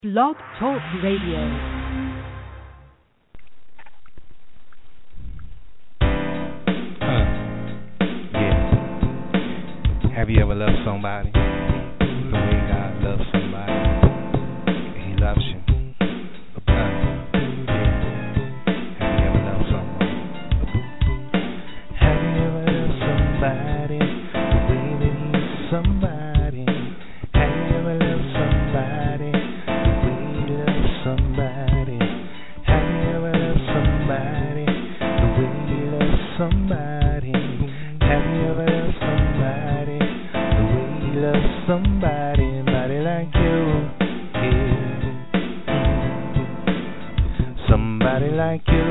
Blog Talk Radio. Yeah. Have you ever loved somebody the way God loves somebody? He loves you. Yeah. Have you ever loved someone? Have you ever loved somebody the way that He loves somebody? Have you ever loved somebody the way He loves somebody? Have you ever loved somebody the way He loves somebody? Have you ever loved somebody the way He loves somebody? Somebody like you, yeah. Somebody like you,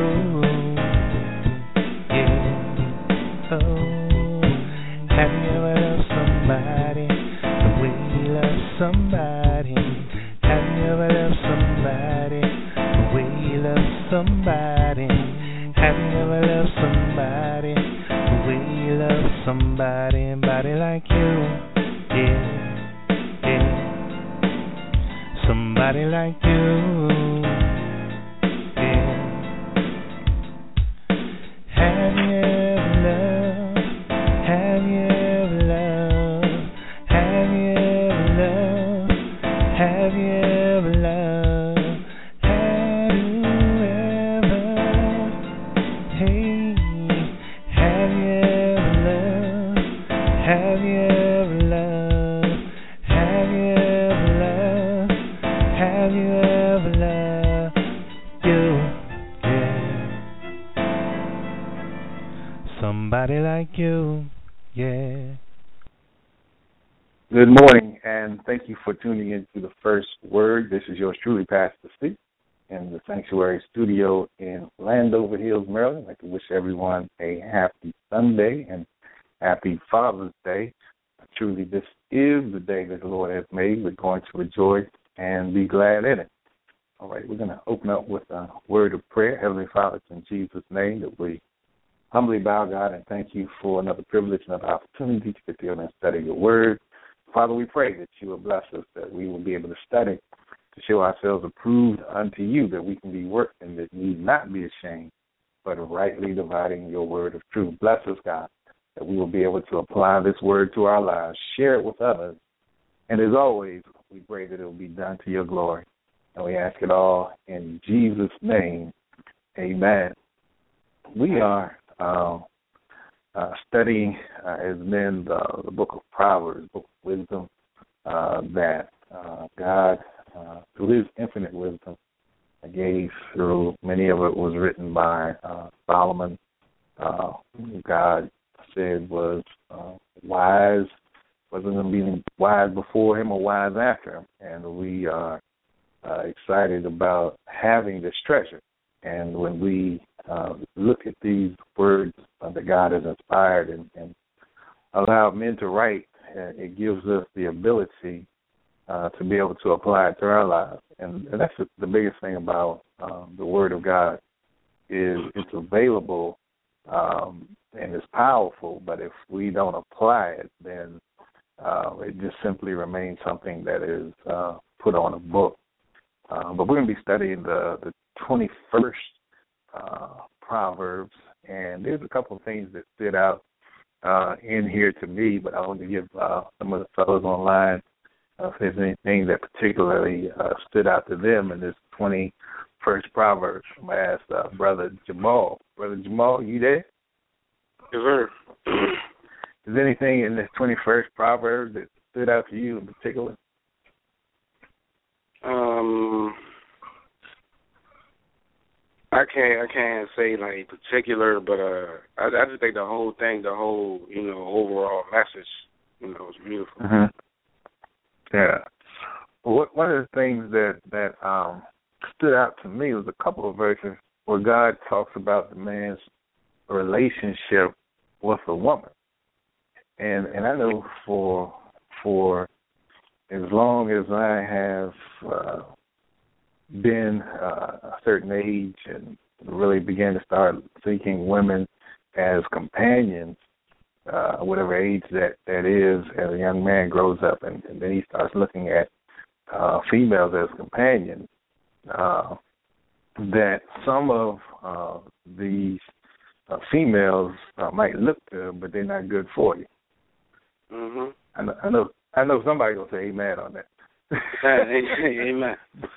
yeah. Oh, have you ever loved somebody the way He loves somebody? Have you ever loved somebody the way He loves somebody? Have you ever loved somebody the way He loves somebody? Somebody like you, yeah, yeah. Somebody like you, yeah. Have you ever loved? Have you ever loved? Have you ever loved? Have you ever loved? Have you ever? Hey, have you ever loved? Have you ever loved? Have you ever loved? Have you ever loved you? Yeah. Somebody like you, yeah. Good morning, and thank you for tuning in to the First Word. This is yours truly, Pastor Steve, in the Sanctuary Studio in Landover Hills, Maryland. I'd like to wish everyone a happy Sunday and happy Father's Day. Truly, this is the day that the Lord has made. We're going to rejoice and be glad in it. All right, we're going to open up with a word of prayer. Heavenly Father, it's in Jesus' name that we humbly bow, God, and thank you for another privilege, another opportunity to get together and study your word. Father, we pray that you will bless us, that we will be able to study, to show ourselves approved unto you, that we can be worked and that need not be ashamed, but rightly dividing your word of truth. Bless us, God, that we will be able to apply this word to our lives, share it with others, and as always, we pray that it will be done to your glory. And we ask it all in Jesus' name. Amen. We are studying as men the book of Proverbs, book of wisdom that God, through His infinite wisdom, gave through. Many of it was written by Solomon. God said was wise, wasn't going to be wise before him or wise after him, and we are excited about having this treasure. And when we look at these words that God has inspired and allowed men to write, it gives us the ability to be able to apply it to our lives. And that's the biggest thing about the Word of God is it's available and it's powerful, but if we don't apply it, then it just simply remains something that is put on a book. But we're going to be studying the 21st Proverbs, and there's a couple of things that stood out in here to me, but I want to give some of the fellows online if there's anything that particularly stood out to them in this 21st Proverbs. I'm going to ask Brother Jamal. Brother Jamal, you there? Yes, sir. Is there anything in this 21st Proverbs that stood out to you in particular? I can't say like particular, but I just think the whole thing, the whole overall message, was beautiful. Mm-hmm. Yeah. Well, one of the things that stood out to me was a couple of verses where God talks about the man's relationship with a woman, and I know for as long as I have been a certain age and really began to start seeking women as companions, whatever age that is, as a young man grows up and then he starts looking at females as companions, that some of these females might look good, but they're not good for you. Mhm. I know somebody gonna say amen on that. Amen.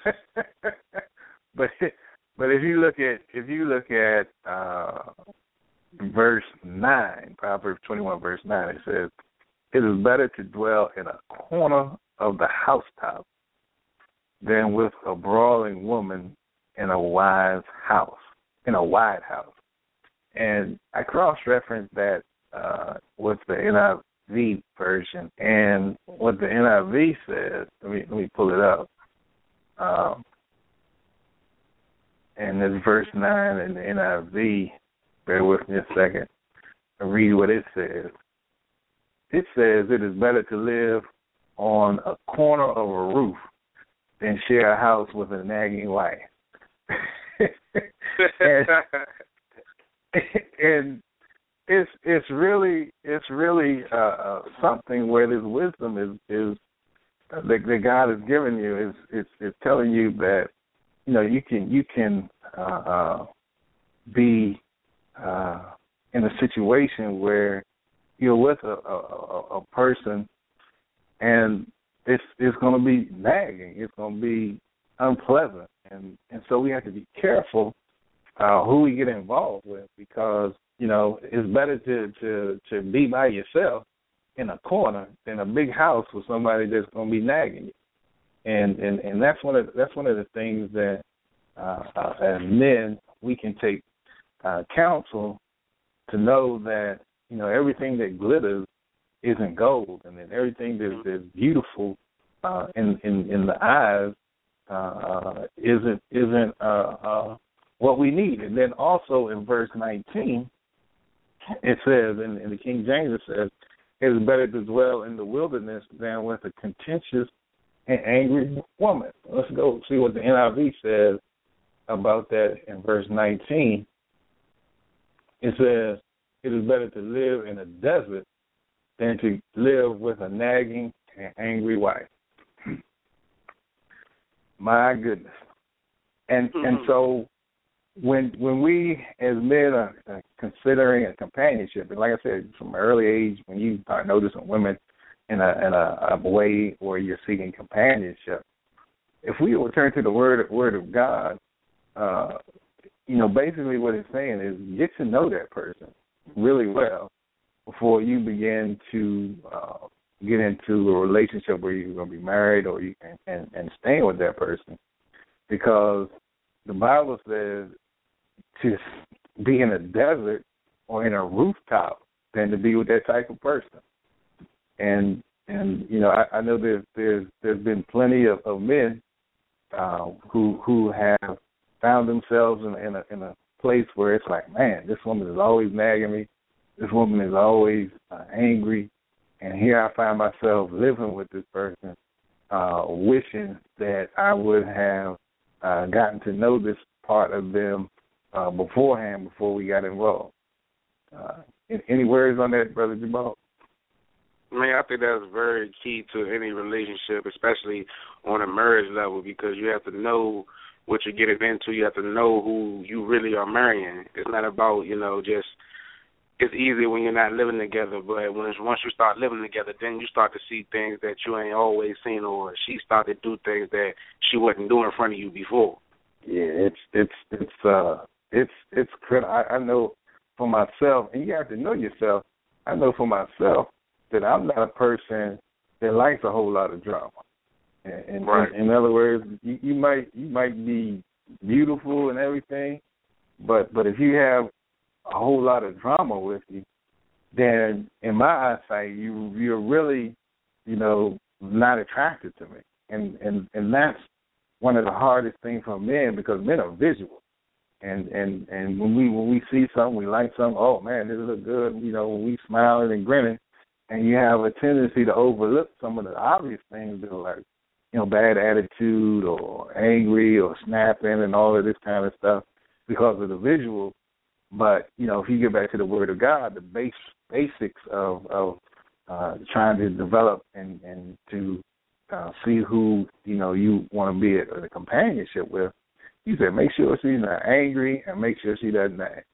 but if you look at verse 9, Proverbs 21 verse 9, it says, "It is better to dwell in a corner of the housetop than with a brawling woman in a wide house." And I cross-referenced that with the NIV version, and what the NIV says. Let me pull it up. And it's verse 9 in the NIV. Bear with me a second. I'll read what it says. It says, "It is better to live on a corner of a roof than share a house with a nagging wife." and it's really something where this wisdom is that God has given you is telling you that you can be in a situation where you're with a person and it's going to be nagging, it's going to be unpleasant, and so we have to be careful who we get involved with, because it's better to be by yourself in a corner than a big house with somebody that's going to be nagging you. And that's one of the things that as men we can take counsel to know that everything that glitters isn't gold, and that everything that's beautiful in the eyes isn't what we need. And then also in verse 19 it says, in the King James it says, "It is better to dwell in the wilderness than with a contentious and angry woman." Let's go see what the NIV says about that in verse 19. It says, "It is better to live in a desert than to live with a nagging and angry wife." My goodness. And so when we as men are considering a companionship, and like I said, from an early age, when you start noticing women in a way where you're seeking companionship, if we return to the word of God, basically what it's saying is get to know that person really well before you begin to get into a relationship where you're going to be married or and staying with that person, because the Bible says to be in a desert or in a rooftop than to be with that type of person. And I know there's been plenty of men who have found themselves in a place where it's like, man, this woman is always nagging me, this woman is always angry, and here I find myself living with this person, wishing that I would have gotten to know this part of them beforehand, before we got involved. Any words on that, Brother Jamal? Man, I think that's very key to any relationship, especially on a marriage level, because you have to know what you're getting into. You have to know who you really are marrying. It's not about, just, it's easy when you're not living together, but once you start living together, then you start to see things that you ain't always seen, or she started to do things that she wasn't doing in front of you before. Yeah, it's critical. I know for myself, and you have to know yourself. I know for myself that I'm not a person that likes a whole lot of drama. And right. In other words, you might be beautiful and everything, but if you have a whole lot of drama with you, then in my eyesight you're really, not attracted to me. And that's one of the hardest things for men, because men are visual. And when we see something, we like something, oh man, this looks good, when we smiling and grinning, and you have a tendency to overlook some of the obvious things that are like, bad attitude or angry or snapping and all of this kind of stuff because of the visual. But, if you get back to the Word of God, the basics of trying to develop and to see who you want to be in a companionship with, you said make sure she's not angry and make sure she doesn't act.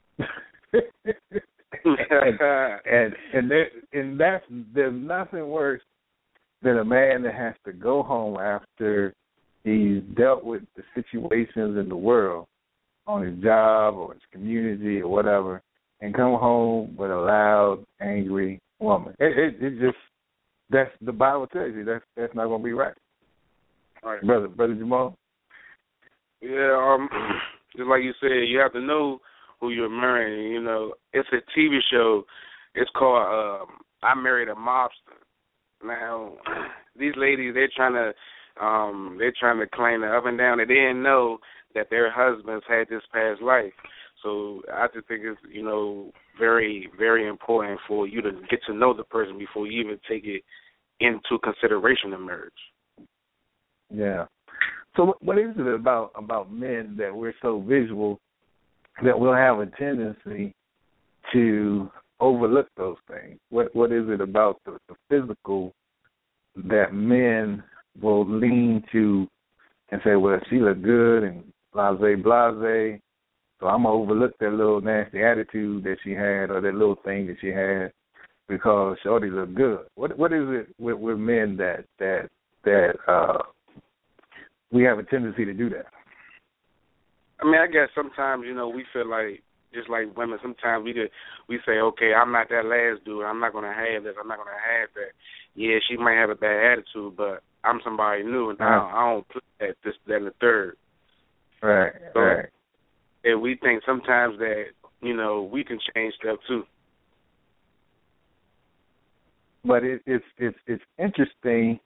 and there's nothing worse than a man that has to go home after he's dealt with the situations in the world on his job or his community or whatever, and come home with a loud, angry woman. It just, that's the Bible tells you that's not going to be right. Right, brother Jamal. Yeah, just like you said, you have to know who you're marrying. You know, it's a TV show. It's called I Married a Mobster. Now, these ladies, they're trying to claim the up and down. They didn't know that their husbands had this past life. So I just think it's, very, very important for you to get to know the person before you even take it into consideration in marriage. Yeah. So what is it about men that we're so visual that we'll have a tendency to overlook those things? What is it about the physical that men will lean to and say, well, she look good and blase, so I'm going to overlook that little nasty attitude that she had or that little thing that she had because shorty look good. What is it with men that we have a tendency to do that? I mean, I guess sometimes, we feel like, just like women, sometimes we say, okay, I'm not that last dude. I'm not going to have this. I'm not going to have that. Yeah, she might have a bad attitude, but I'm somebody new, and I don't put this, that, and the third. Right, so, right. And we think sometimes that, we can change stuff too. But it's interesting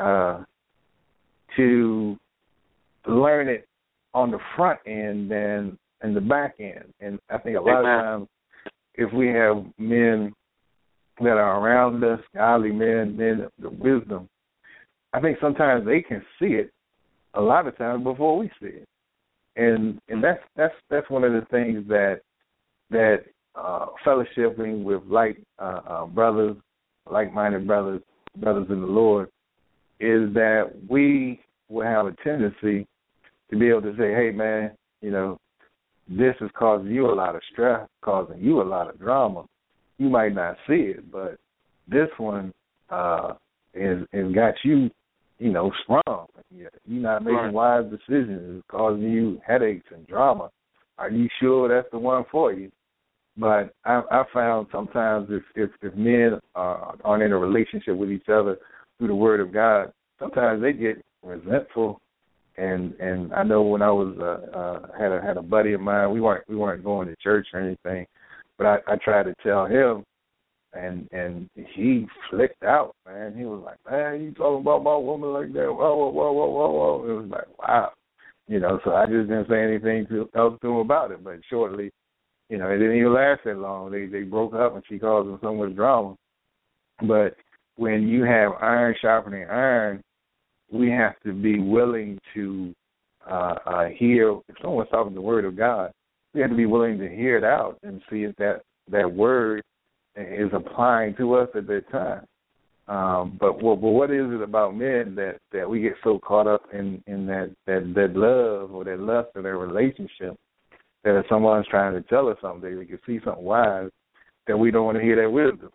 to learn it on the front end than in the back end. And I think a lot of times if we have men that are around us, godly men of wisdom, I think sometimes they can see it a lot of times before we see it. And that's one of the things that fellowshipping with brothers, like-minded brothers in the Lord, is that we will have a tendency to be able to say, hey, man, this is causing you a lot of stress, causing you a lot of drama. You might not see it, but this one has got you, sprung. You're not making wise decisions. It's causing you headaches and drama. Are you sure that's the one for you? But I found sometimes if men aren't in a relationship with each other through the Word of God, sometimes they get resentful. And I know when I was had a buddy of mine, we weren't going to church or anything, but I tried to tell him, and he flicked out, man. He was like, man, you talking about my woman like that? Whoa. It was like, wow. So I just didn't say anything else to him about it. But shortly, it didn't even last that long. They broke up, and she caused him so much drama. But when you have iron sharpening iron, we have to be willing to hear. If someone's talking the Word of God, we have to be willing to hear it out and see if that word is applying to us at that time. But what is it about men that we get so caught up in that love or that lust of their relationship that if someone's trying to tell us something, we can see something wise, that we don't want to hear that wisdom?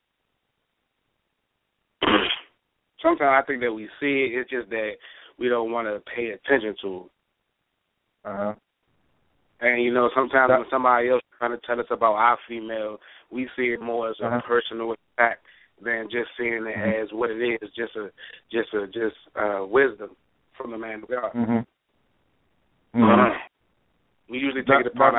Sometimes I think that we see it. It's just that we don't want to pay attention to it. Uh-huh. And, sometimes when somebody else is trying to tell us about our female, we see it more as a personal attack than just seeing it as what it is, just wisdom from the man of God. Mm-hmm. Mm-hmm. We usually take it upon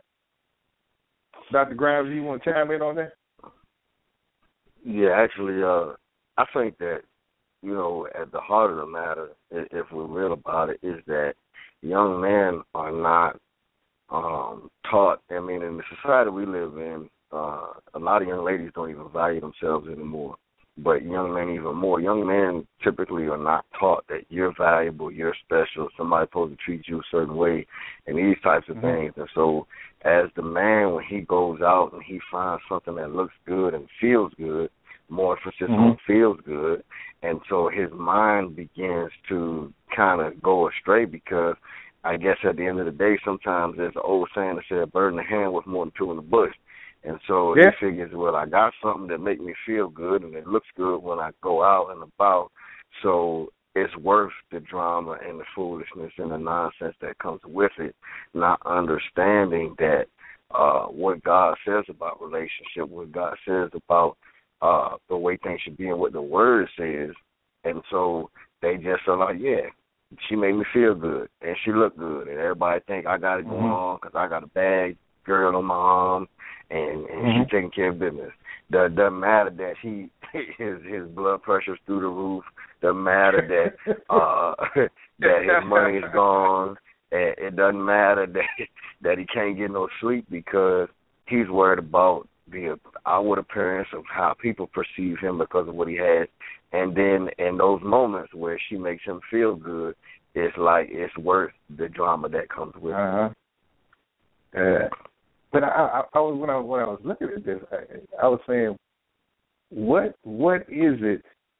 Dr. Grimes, you want to chime in on that? Yeah, actually, I think that, at the heart of the matter, if we're real about it, is that young men are not taught. I mean, in the society we live in, a lot of young ladies don't even value themselves anymore, but young men even more. Young men typically are not taught that you're valuable, you're special, somebody's supposed to treat you a certain way, and these types of things. And so as the man, when he goes out and he finds something that looks good and feels good, more emphasis on feels good. And so his mind begins to kind of go astray because I guess at the end of the day, sometimes there's an old saying that says, a bird in the hand worth more than two in the bush. And so he figures, well, I got something that make me feel good and it looks good when I go out and about. So it's worth the drama and the foolishness and the nonsense that comes with it, not understanding that what God says about relationship, what God says about the way things should be and what the Word says. And so they just are like, yeah, she made me feel good and she looked good. And everybody think I got it going on because I got a bad girl on my arm and she's taking care of business. Doesn't matter that his blood pressure's through the roof. Doesn't matter that that his money is gone. It doesn't matter that he can't get no sleep because he's worried about the outward appearance of how people perceive him because of what he has. And then in those moments where she makes him feel good, it's like it's worth the drama that comes with it. But I was when I was looking at this, I was saying, what is it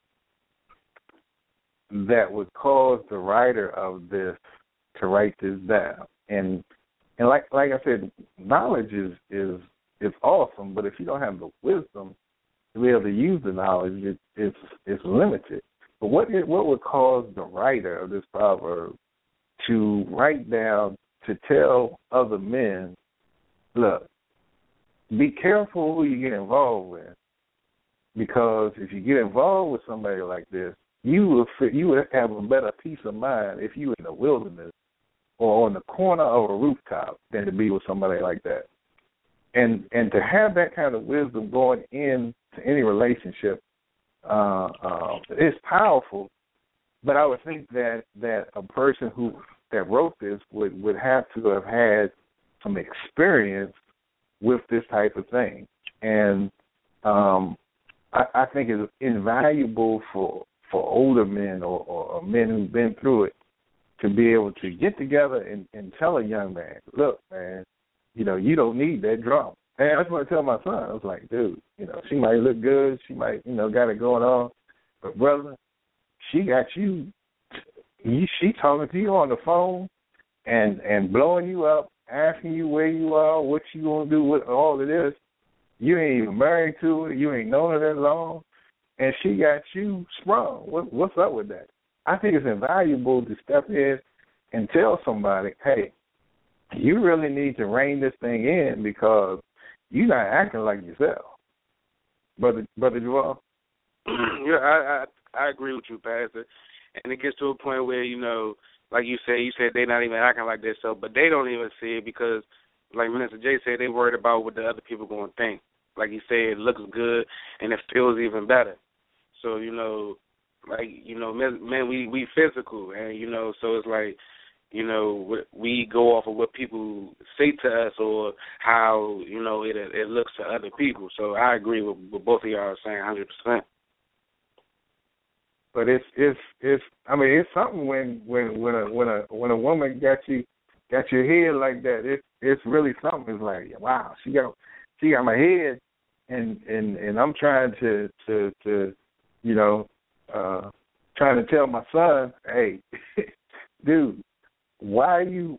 that would cause the writer of this to write this down? And like I said, knowledge is awesome, but if you don't have the wisdom to be able to use the knowledge, it's limited. But what would cause the writer of this proverb to write down, to tell other men, look, be careful who you get involved with, because if you get involved with somebody like this, you would have a better peace of mind if you were in the wilderness or on the corner of a rooftop than to be with somebody like that. And to have that kind of wisdom going into any relationship is powerful. But I would think that a person that wrote this would have to have had some experience with this type of thing. And I think it's invaluable for older men or men who've been through it to be able to get together and tell a young man, look, man, you don't need that drama. And that's what I tell my son. I was like, dude, she might look good, she might, got it going on, but brother, she got you. She talking to you on the phone and blowing you up, asking you where you are, what you gonna do with all of this. You ain't even married to her. You ain't known her that long, and she got you sprung. What's up with that? I think it's invaluable to step in and tell somebody, hey, you really need to rein this thing in because you're not acting like yourself. Brother Joel? Yeah, I agree with you, Pastor. And it gets to a point where, like you said they're not even acting like themselves, but they don't even see it because, like Minister J said, they worried about what the other people going to think. Like you said, it looks good and it feels even better. So, men, we physical, and, so it's like, we go off of what people say to us or how, it looks to other people. So I agree with what both of y'all are saying 100%. But it's something when a woman got your head like that. It's really something. It's like, wow, she got my head, and I'm trying to trying to tell my son, hey, dude, why you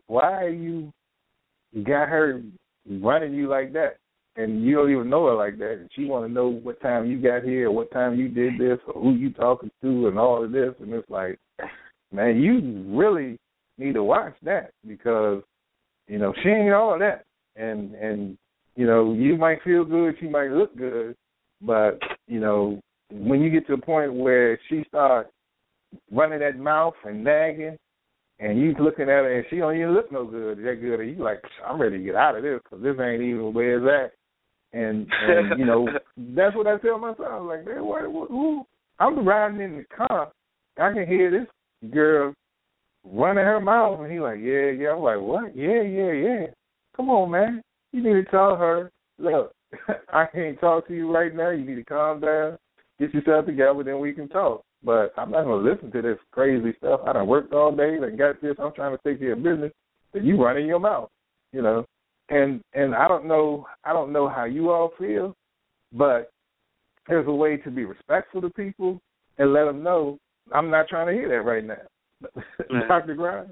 got her running you like that? And you don't even know her like that. And she want to know what time you got here, or what time you did this, or who you talking to, and all of this. And it's like, man, you really need to watch that because, she ain't all of that. And you might feel good, she might look good, but, when you get to a point where she starts running that mouth and nagging, and you looking at her and she don't even look no good, that good, and you like, I'm ready to get out of this because this ain't even where it's at. And that's what I tell my son. I was like, man, who? I'm riding in the car. I can hear this girl running her mouth. And he like, yeah. I'm like, what? Yeah. Come on, man. You need to tell her, look, I can't talk to you right now. You need to calm down, get yourself together, then we can talk. But I'm not going to listen to this crazy stuff. I done worked all day and got this. I'm trying to take care of business. And you running your mouth, And I don't know how you all feel, but there's a way to be respectful to people and let them know I'm not trying to hear that right now. Dr. Grimes?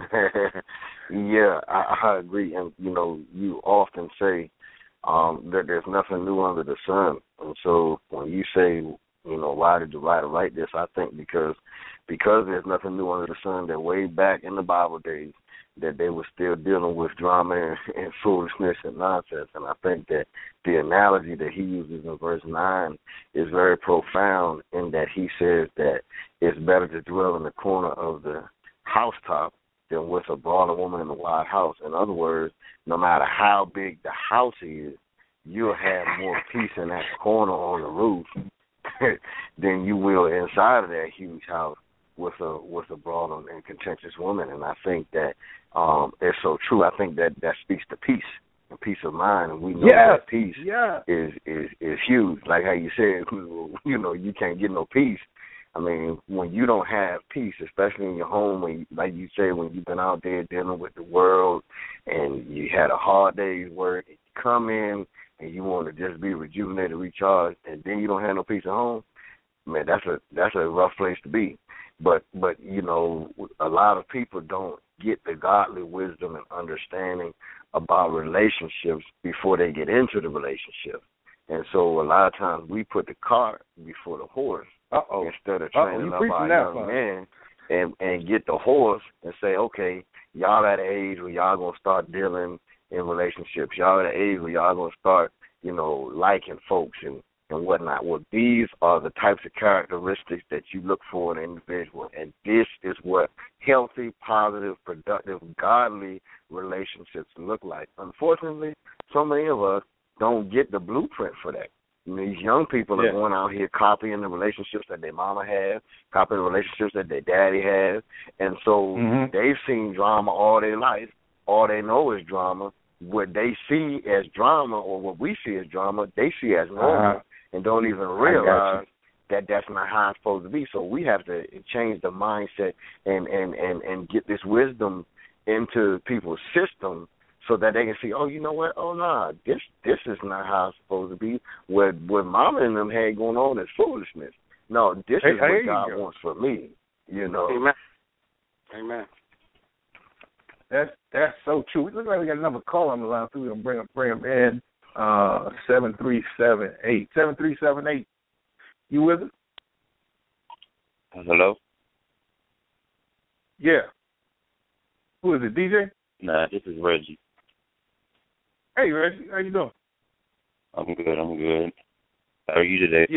Yeah, I agree. And, you often say that there's nothing new under the sun. And so when you say, why did the writer write this, I think because there's nothing new under the sun, that way back in the Bible days that they were still dealing with drama and foolishness and nonsense. And I think that the analogy that he uses in verse 9 is very profound in that he says that it's better to dwell in the corner of the housetop than with a brawler woman in a wide house. In other words, no matter how big the house is, you'll have more peace in that corner on the roof than you will inside of that huge house with a broad and contentious woman. And I think that it's so true. I think that speaks to peace and peace of mind, and we know that peace is huge. Like how you said, you can't get no peace. I mean, when you don't have peace, especially in your home, like you say, when you've been out there dealing with the world and you had a hard day's work, and you come in and you want to just be rejuvenated, recharged, and then you don't have no peace at home, man, that's a rough place to be. But a lot of people don't get the godly wisdom and understanding about relationships before they get into the relationship. And so a lot of times we put the cart before the horse instead of training up our young man and get the horse and say, okay, y'all at an age where y'all going to start dealing in relationships. Y'all at an age where y'all going to start, liking folks and whatnot. Well, these are the types of characteristics that you look for in an individual, and this is what healthy, positive, productive, godly relationships look like. Unfortunately, so many of us don't get the blueprint for that. These young people are going out here copying the relationships that their mama has, copying the relationships that their daddy has, and so they've seen drama all their life. All they know is drama. What they see as drama, or what we see as drama, they see as normal. And don't even realize that that's not how it's supposed to be. So we have to change the mindset and get this wisdom into people's system so that they can see, oh, you know what? Oh, nah, this is not how it's supposed to be. What Mama and them had going on is foolishness. No, this is what God wants for me, Amen. Amen. That's so true. It looks like we got another call on the line, so we're going to bring him in. 7378. 7378. You with us? Hello? Yeah. Who is it, DJ? Nah, this is Reggie. Hey, Reggie. How you doing? I'm good. How are you today,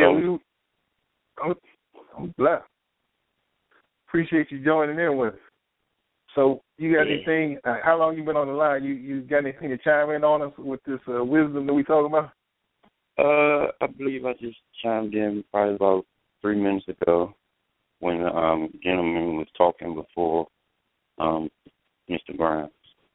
I'm blessed. Appreciate you joining in with us. So you got anything, how long you been on the line? You got anything to chime in on us with this wisdom that we talking about? I believe I just chimed in probably about 3 minutes ago when the gentleman was talking before Mr. Grimes.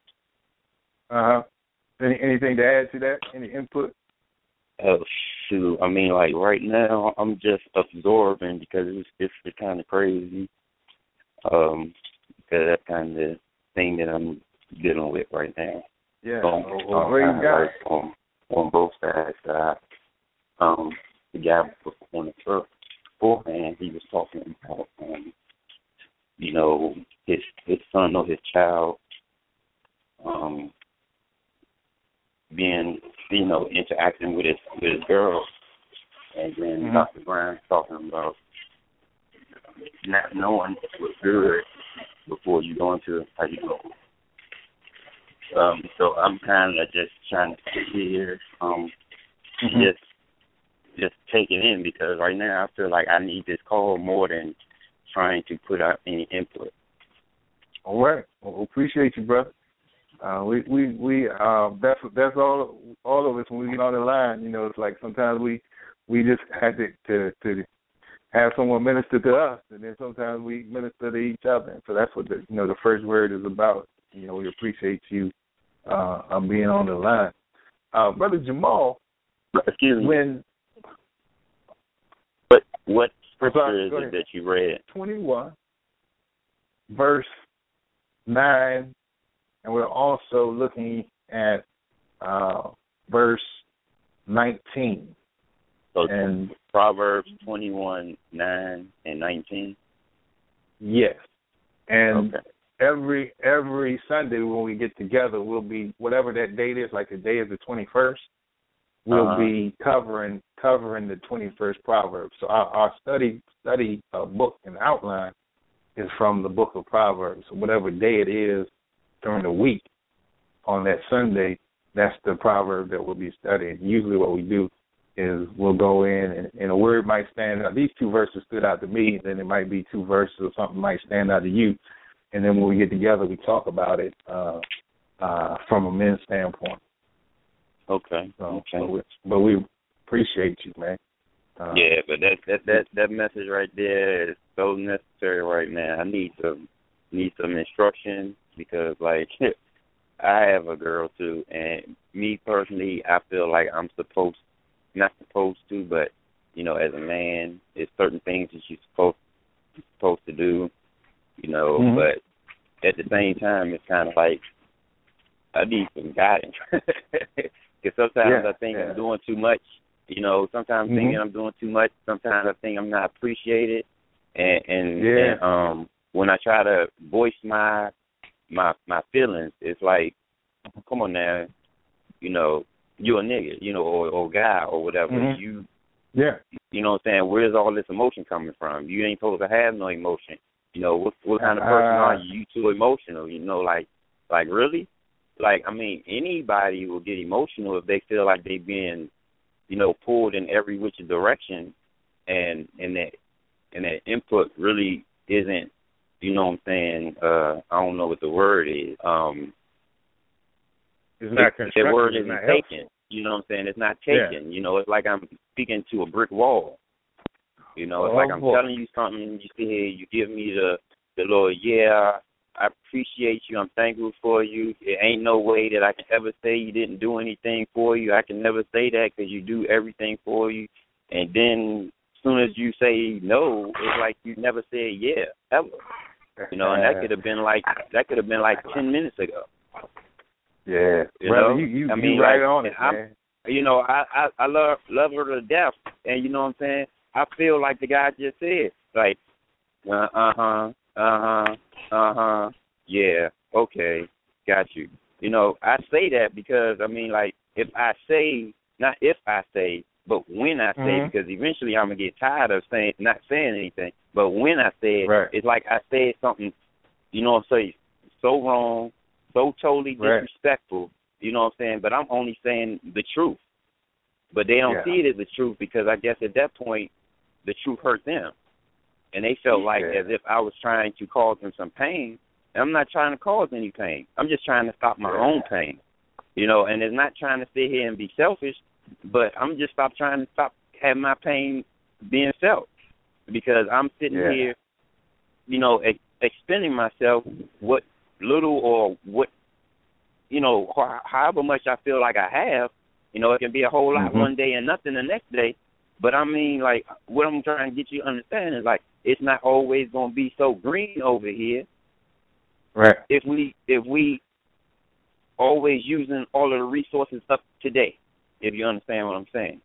Anything to add to that? Any input? Oh, shoot. I mean, like right now I'm just absorbing because it's kind of crazy. Because that's kind of the thing that I'm dealing with right now. Yeah. On both sides. The guy on the first beforehand, he was talking about, his son or his child being, interacting with his girl, and then Dr. Brown talking about not knowing what's good before you go into how you go. So I'm kind of just trying to sit here, just take it in, because right now I feel like I need this call more than trying to put out any input. All right. Well, appreciate you, brother. That's all of us when we get on the line. It's like sometimes we just have to have someone minister to us, and then sometimes we minister to each other. And so that's what the first word is about. We appreciate you being on the line, Brother Jamal. Excuse me. What scripture is it that you read? 21, verse 9, and we're also looking at verse 19. So and Proverbs 21:9 and 19? Yes. And okay. every Sunday when we get together, we'll be, whatever that date is, like the day is the 21st, we'll be covering the 21st Proverbs. So our study book and outline is from the book of Proverbs. So whatever day it is during the week, on that Sunday, that's the proverb that we'll be studying. Usually what we do is we'll go in and a word might stand out. These two verses stood out to me, then it might be two verses or something might stand out to you. And then when we get together, we talk about it from a men's standpoint. Okay. So, but we appreciate you, man. Yeah, but that message right there is so necessary right now. I need some instruction because, like, I have a girl too, and me personally, I feel like I'm not supposed to, but you know, as a man, there's certain things that you're supposed to do, you know. But at the same time, it's kind of like I need some guidance because sometimes I think I'm doing too much. You know, sometimes thinking I'm doing too much. Sometimes I think I'm not appreciated, and when I try to voice my feelings, it's like, come on now, you know, you're a nigga, you know, or guy or whatever. You know what I'm saying? Where's all this emotion coming from? You ain't supposed to have no emotion. You know, what kind of person are you? You too emotional, you know, like really? Like, I mean, anybody will get emotional if they feel like they being, you know, pulled in every which direction, and that input really isn't, you know what I'm saying, I don't know what the word is. It's not constructive. The word isn't taken. You know what I'm saying? It's not taken. Yeah. You know, it's like I'm speaking to a brick wall. You know, it's like I'm telling you something, you sit here, you give me the little, I appreciate you, I'm thankful for you. It ain't no way that I can ever say you didn't do anything for you. I can never say that because you do everything for you. And then as soon as you say no, it's like you never said yeah, ever. You know, and that could have been like 10 minutes ago. Yeah, you brother, know? you right like, on it, man. You know, I love her to death, and you know what I'm saying. I feel like the guy just said, like, yeah, okay, got you. You know, I say that because I mean, like, not if I say, but when I say, because eventually I'm gonna get tired of not saying anything. But when I say it, it's like I said something, you know what I'm saying, so wrong, so totally disrespectful, you know what I'm saying, but I'm only saying the truth. But they don't see it as the truth because I guess at that point, the truth hurt them. And they felt like as if I was trying to cause them some pain. And I'm not trying to cause any pain. I'm just trying to stop my own pain. You know, and it's not trying to sit here and be selfish, but I'm just trying to stop having my pain being felt. Because I'm sitting here, you know, expending myself what little or what, you know, however much I feel like I have. You know, it can be a whole lot one day and nothing the next day. But I mean, like, what I'm trying to get you to understand is, like, it's not always going to be so green over here. Right. If we always using all of the resources up today, if you understand what I'm saying.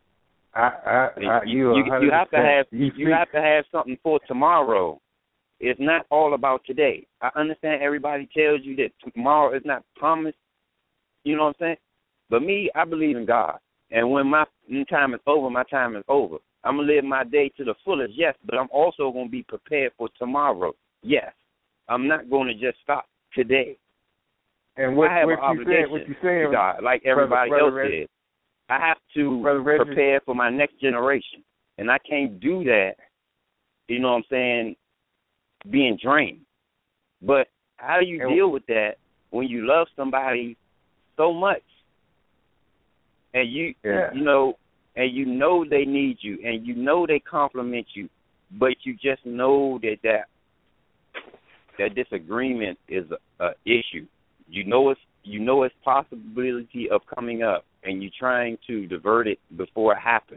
You have to have something for tomorrow. It's not all about today. I understand everybody tells you that tomorrow is not promised. You know what I'm saying? But me, I believe in God. And when my time is over, my time is over. I'm going to live my day to the fullest, yes, but I'm also going to be prepared for tomorrow, yes. I'm not going to just stop today. And what you saying, God, like everybody else did. I have to prepare for my next generation. And I can't do that, you know what I'm saying, being drained. But how do you deal with that when you love somebody so much and you know, and you know they need you and you know they compliment you, but you just know that disagreement is a issue. You know it's possibility of coming up, and you're trying to divert it before it happens.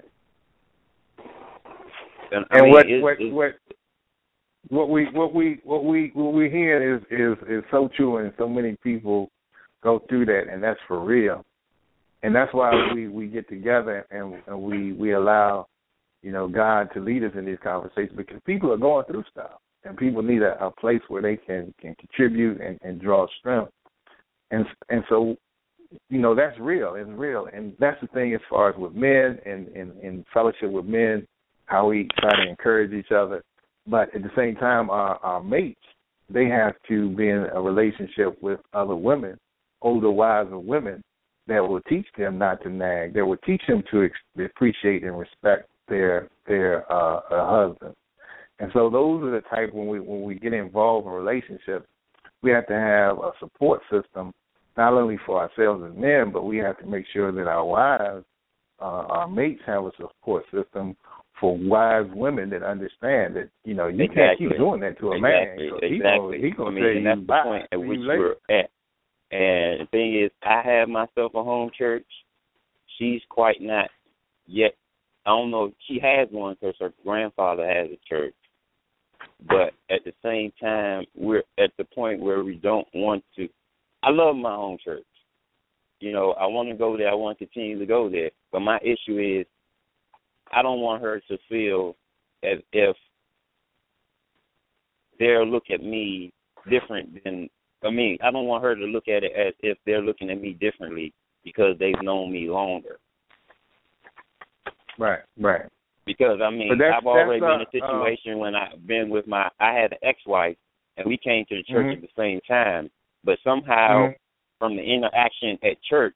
What we hear is so true, and so many people go through that, and that's for real. And that's why we get together and we allow, God to lead us in these conversations, because people are going through stuff, and people need a place where they can contribute and draw strength. And so, that's real. It's real. And that's the thing as far as with men and fellowship with men, how we try to encourage each other. But at the same time, our mates, they have to be in a relationship with other women, older wives of women, that will teach them not to nag. That will teach them to appreciate and respect their husband. And so those are the type, when we get involved in relationships, we have to have a support system, not only for ourselves as men, but we have to make sure that our wives, our mates, have a support system for wise women that understand that, you can't keep doing that to a man. So he's going to say, that's the point at which we're at. And the thing is, I have myself a home church. She's quite not yet. I don't know. She has one because her grandfather has a church. But at the same time, we're at the point where we don't want to. I love my home church. I want to go there. I want to continue to go there. But my issue is, I don't want her to feel as if they'll look at me different than, I don't want her to look at it as if they're looking at me differently because they've known me longer. Right. Because, I've already been in a situation when I've been with I had an ex-wife, and we came to the church at the same time. But somehow, from the interaction at church,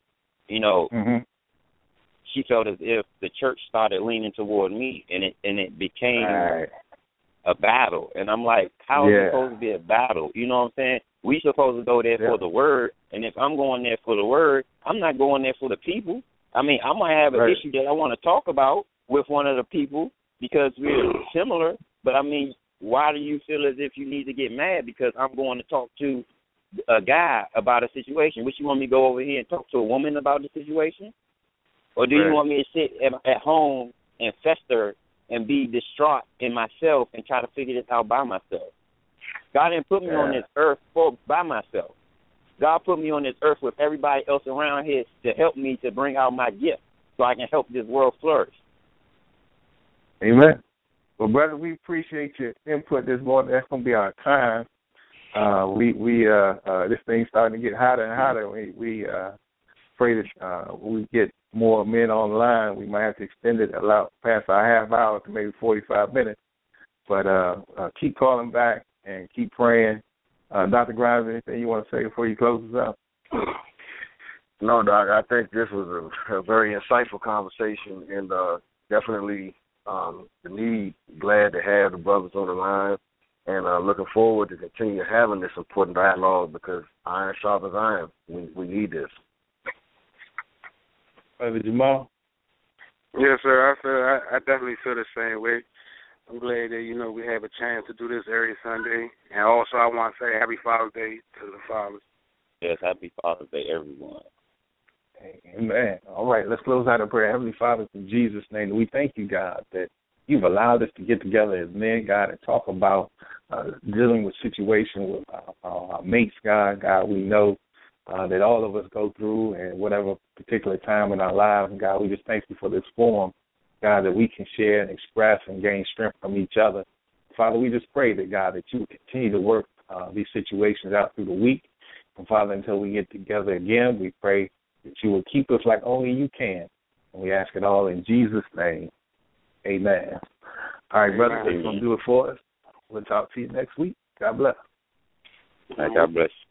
she felt as if the church started leaning toward me, and it became a battle. And I'm like, how is it supposed to be a battle? You know what I'm saying? We supposed to go there for the word, and if I'm going there for the word, I'm not going there for the people. I might have an issue that I want to talk about with one of the people because we're similar, but why do you feel as if you need to get mad because I'm going to talk to a guy about a situation? Would you want me to go over here and talk to a woman about the situation? Or do you want me to sit at home and fester and be distraught in myself and try to figure this out by myself? God didn't put me on this earth by myself. God put me on this earth with everybody else around here to help me to bring out my gift so I can help this world flourish. Amen. Well, brother, we appreciate your input this morning. That's going to be our time. This thing's starting to get hotter and hotter. We pray that we get more men online. We might have to extend it past our half hour to maybe 45 minutes. But keep calling back and keep praying. Dr. Grimes, anything you want to say before you close us out? No, Doc, I think this was a very insightful conversation, and definitely glad to have the brothers on the line, and looking forward to continue having this important dialogue because iron sharpens iron. We need this. Brother Jamal? Yes, sir. I definitely feel the same way. I'm glad that, we have a chance to do this every Sunday. And also I want to say Happy Father's Day to the fathers. Yes, Happy Father's Day, everyone. Amen. All right, let's close out in prayer. Heavenly Father, in Jesus' name, we thank you, God, that you've allowed us to get together as men, God, and talk about dealing with situations with our mates, God. God, we know that all of us go through in whatever particular time in our lives. And, God, we just thank you for this forum, God, that we can share and express and gain strength from each other. Father, we just pray that, God, that you will continue to work these situations out through the week. And, Father, until we get together again, we pray that you will keep us like only you can. And we ask it all in Jesus' name. Amen. All right, brother, that's going to do it for us. We'll talk to you next week. God bless. God bless.